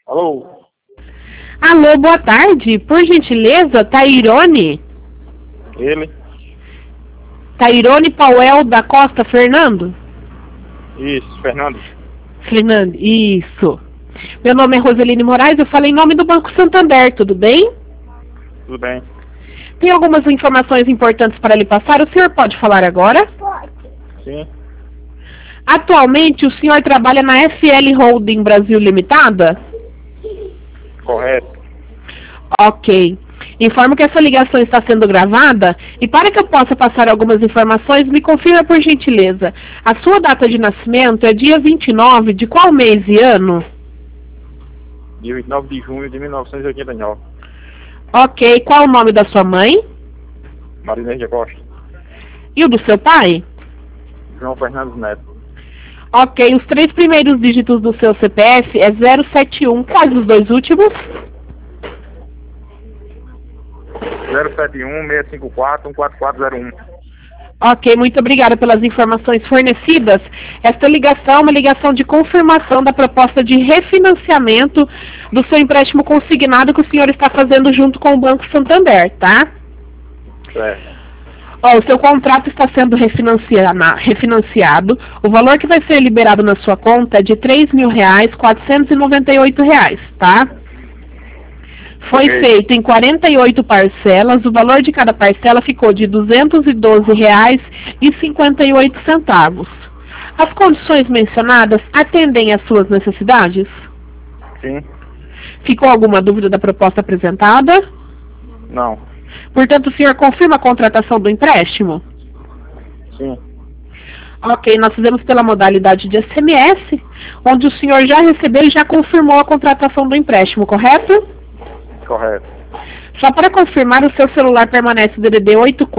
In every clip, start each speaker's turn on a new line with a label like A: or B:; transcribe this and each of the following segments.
A: Alô?
B: Alô, boa tarde. Por gentileza, Tairone?
A: Ele?
B: Tairone Pauel da Costa Fernando?
A: Isso, Fernando.
B: Fernando, isso. Meu nome é Roseline Moraes, eu falo em nome do Banco Santander, tudo bem?
A: Tudo bem.
B: Tem algumas informações importantes para lhe passar, o senhor pode falar agora?
A: Sim.
B: Atualmente, o senhor trabalha na FL Holding Brasil Limitada?
A: Correto.
B: Ok. Informo que essa ligação está sendo gravada e para que eu possa passar algumas informações, me confirma por gentileza. A sua data de nascimento é dia 29 de qual mês e ano?
A: Dia 29 de junho de 1989.
B: Ok. Qual o nome da sua mãe?
A: Marinês de Costa.
B: E o do seu pai?
A: João Fernandes Neto.
B: Ok. Os 3 primeiros dígitos do seu CPF é 071. Quais os 2 últimos?
A: 071-654-14401.
B: Ok, muito obrigada pelas informações fornecidas. Esta ligação é uma ligação de confirmação da proposta de refinanciamento do seu empréstimo consignado que o senhor está fazendo junto com o Banco Santander, tá?
A: Certo.
B: Ó, o seu contrato está sendo refinanciado. O valor que vai ser liberado na sua conta é de R$ 3.498, tá? Foi feito em 48 parcelas, o valor de cada parcela ficou de R$ 212,58. As condições mencionadas atendem às suas necessidades?
A: Sim.
B: Ficou alguma dúvida da proposta apresentada?
A: Não.
B: Portanto, o senhor confirma a contratação do empréstimo?
A: Sim.
B: Ok, nós fizemos pela modalidade de SMS, onde o senhor já recebeu e já confirmou a contratação do empréstimo, correto?
A: Correto.
B: Só para confirmar, o seu celular permanece o DDD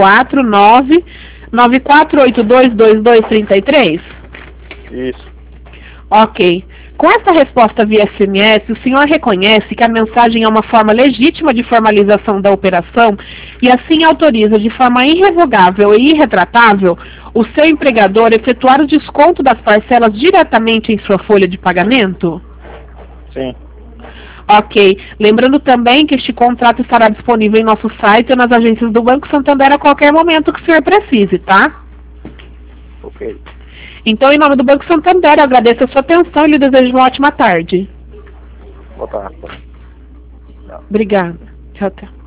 B: 849-9482-2233?
A: Isso.
B: Ok. Com essa resposta via SMS, o senhor reconhece que a mensagem é uma forma legítima de formalização da operação e assim autoriza de forma irrevogável e irretratável o seu empregador a efetuar o desconto das parcelas diretamente em sua folha de pagamento?
A: Sim.
B: Ok. Lembrando também que este contrato estará disponível em nosso site ou nas agências do Banco Santander a qualquer momento que o senhor precise, tá?
A: Ok.
B: Então, em nome do Banco Santander, eu agradeço a sua atenção e lhe desejo uma ótima tarde.
A: Boa tarde.
B: Obrigada. Tchau, tchau.